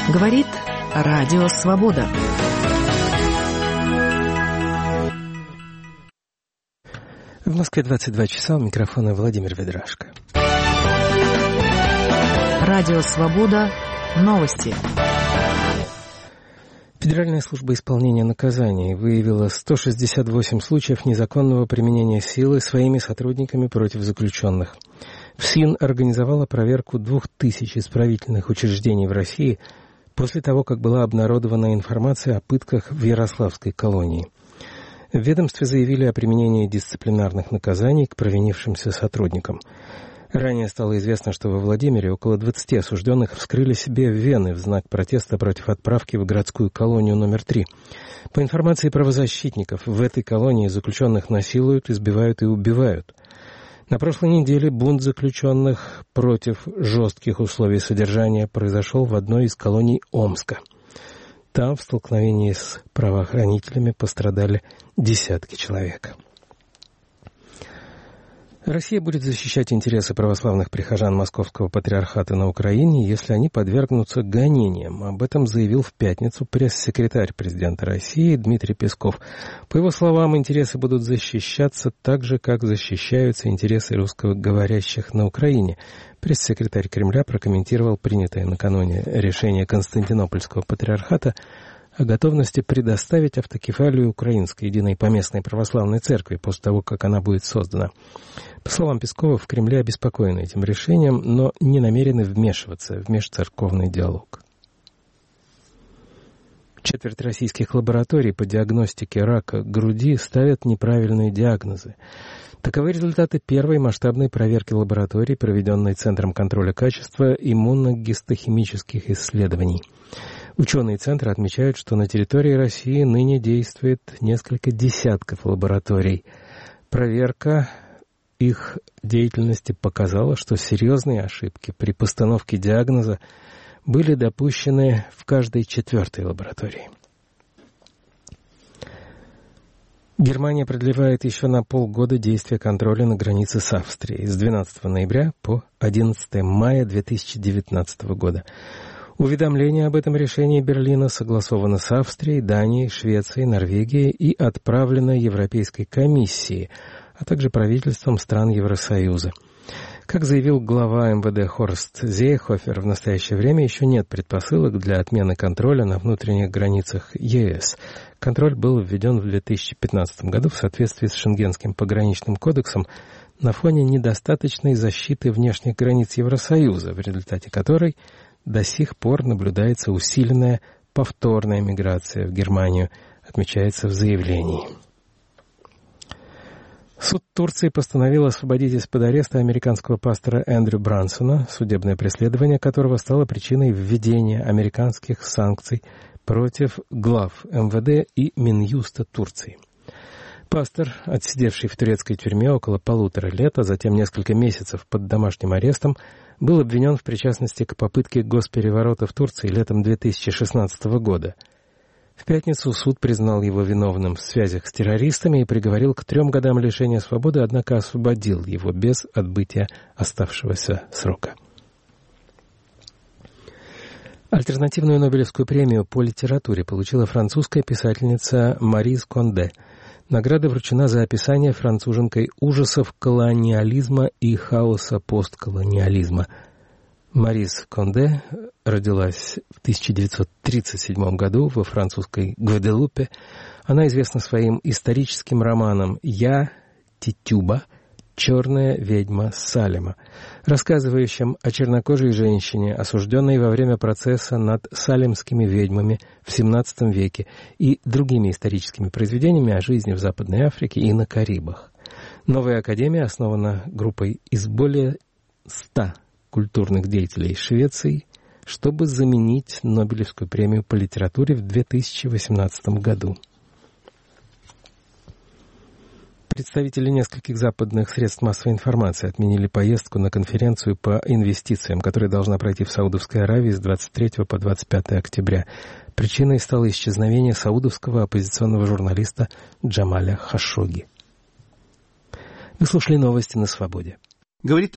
Говорит Радио Свобода. В Москве 22 часа, у микрофона Владимир Ведрашко. Радио Свобода. Новости. Федеральная служба исполнения наказаний выявила 168 случаев незаконного применения силы своими сотрудниками против заключенных. ФСИН организовала проверку 2000 исправительных учреждений в России после того, как была обнародована информация о пытках в Ярославской колонии. В ведомстве заявили о применении дисциплинарных наказаний к провинившимся сотрудникам. Ранее стало известно, что во Владимире около 20 осужденных вскрыли себе вены в знак протеста против отправки в городскую колонию номер 3. По информации правозащитников, в этой колонии заключенных насилуют, избивают и убивают. На прошлой неделе бунт заключенных против жестких условий содержания произошел в одной из колоний Омска. Там в столкновении с правоохранителями пострадали десятки человек. Россия будет защищать интересы православных прихожан Московского патриархата на Украине, если они подвергнутся гонениям. Об этом заявил в пятницу пресс-секретарь президента России Дмитрий Песков. По его словам, интересы будут защищаться так же, как защищаются интересы русскоговорящих на Украине. Пресс-секретарь Кремля прокомментировал принятое накануне решение Константинопольского патриархата о готовности предоставить автокефалию Украинской единой поместной православной церкви после того, как она будет создана. По словам Пескова, в Кремле обеспокоены этим решением, но не намерены вмешиваться в межцерковный диалог. Четверть российских лабораторий по диагностике рака груди ставят неправильные диагнозы. Таковы результаты первой масштабной проверки лабораторий, проведенной Центром контроля качества иммуногистохимических исследований. Ученые Центра отмечают, что на территории России ныне действует несколько десятков лабораторий. Проверка их деятельности показала, что серьезные ошибки при постановке диагноза были допущены в каждой четвертой лаборатории. Германия продлевает еще на полгода действие контроля на границе с Австрией с 12 ноября по 11 мая 2019 года. Уведомление об этом решении Берлина согласовано с Австрией, Данией, Швецией, Норвегией и отправлено Европейской комиссией, а также правительством стран Евросоюза. Как заявил глава МВД Хорст Зейхофер, в настоящее время еще нет предпосылок для отмены контроля на внутренних границах ЕС. Контроль был введен в 2015 году в соответствии с Шенгенским пограничным кодексом на фоне недостаточной защиты внешних границ Евросоюза, в результате которой до сих пор наблюдается усиленная повторная миграция в Германию, отмечается в заявлении. Суд Турции постановил освободить из-под ареста американского пастора Эндрю Брансона, судебное преследование которого стало причиной введения американских санкций против глав МВД и Минюста Турции. Пастор, отсидевший в турецкой тюрьме около 1,5 лет, а затем несколько месяцев под домашним арестом, был обвинен в причастности к попытке госпереворота в Турции летом 2016 года. В пятницу суд признал его виновным в связях с террористами и приговорил к 3 годам лишения свободы, однако освободил его без отбытия оставшегося срока. Альтернативную Нобелевскую премию по литературе получила французская писательница Марис Конде. Награда вручена за описание француженкой ужасов колониализма и хаоса постколониализма. Марис Конде родилась в 1937 году во французской Гваделупе. Она известна своим историческим романом «Я, Титюба. Черная ведьма Салема», рассказывающим о чернокожей женщине, осужденной во время процесса над салемскими ведьмами в XVII веке, и другими историческими произведениями о жизни в Западной Африке и на Карибах. Новая академия основана группой из более 100 культурных деятелей Швеции, чтобы заменить Нобелевскую премию по литературе в 2018 году. Представители нескольких западных средств массовой информации отменили поездку на конференцию по инвестициям, которая должна пройти в Саудовской Аравии с 23 по 25 октября. Причиной стало исчезновение саудовского оппозиционного журналиста Джамаля Хашогги. Вы слушали новости на Свободе. Говорит